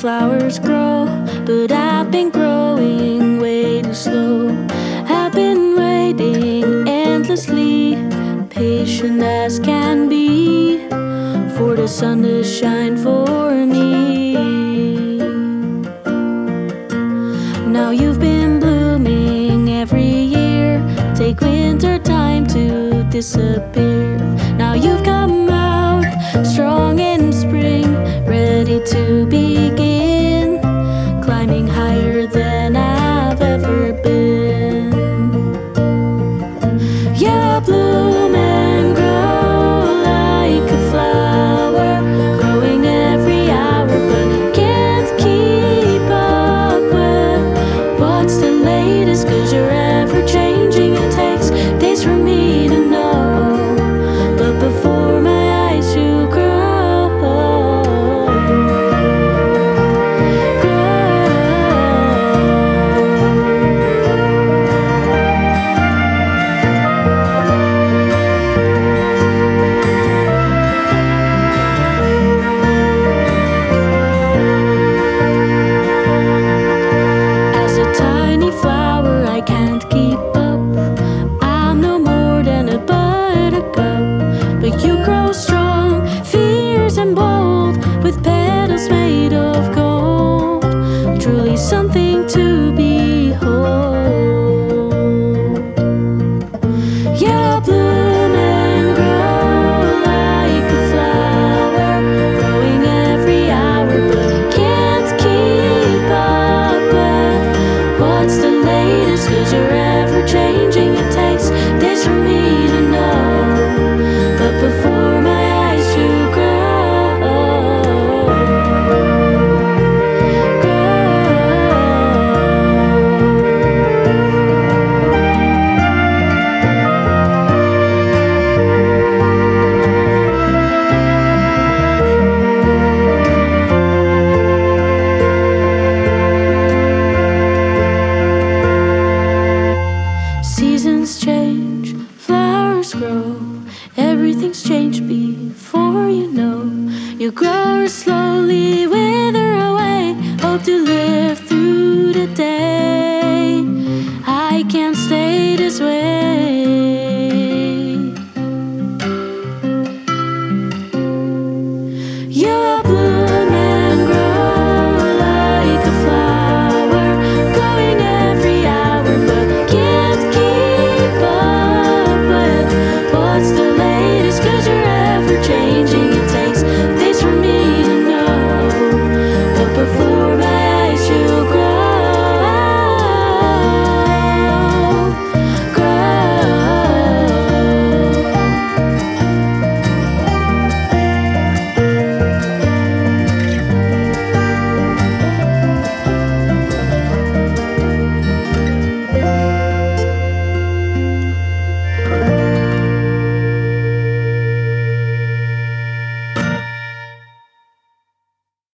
flowers grow, but I've been growing way too slow. I've been waiting endlessly, patient as can be, for the sun to shine for me. Now you've been blooming every year, take winter time to disappear. Now you've come out strong in spring, ready to begin, climbing higher than I've ever been. You bloom and grow like a flower, growing every hour, but can't keep up with what's the latest, 'cause you're ever changing. It takes days for me to know, but before my eyes you grow. As a tiny flower, I can't keep up. I'm no more than a buttercup, but you grow strong, fierce and bold, with petals made of gold. Truly something to behold. You bloom and grow like a flower, growing every hour, but can't keep up with what's the latest, 'cause you're ever changing. It takes days for me to know, but before my eyes you Seasons change, flowers grow, everything's changed before you know. You grow slowly